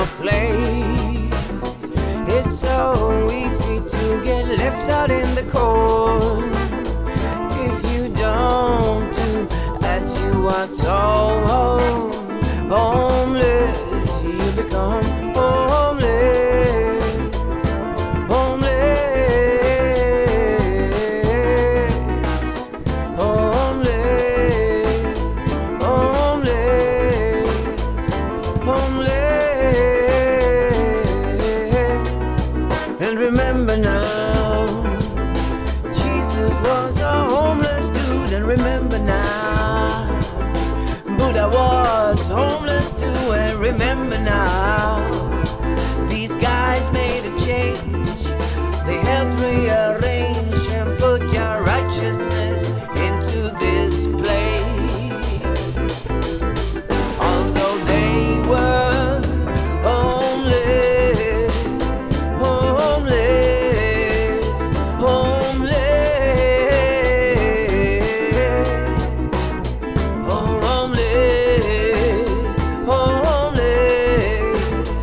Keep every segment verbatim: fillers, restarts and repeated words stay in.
your place. It's so easy to get left out in the cold if you don't do as you are told. Homeless, you become homeless. Homeless, homeless, homeless, homeless. And remember now, Jesus was a homeless dude. And remember now, Buddha was homeless too. And remember now, these guys made a change. They helped rearrange and put your righteousness into this place. Although they were homeless, homeless, homeless, homeless, homeless,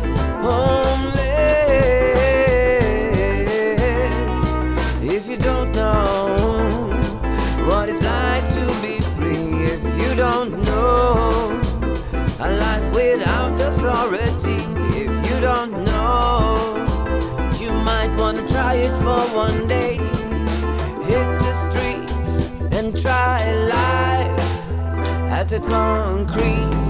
homeless. If you don't know what it's like to be free, if you don't know a life without authority, if you don't know, you might want to try it for one day. Hit the streets and try life at the concrete.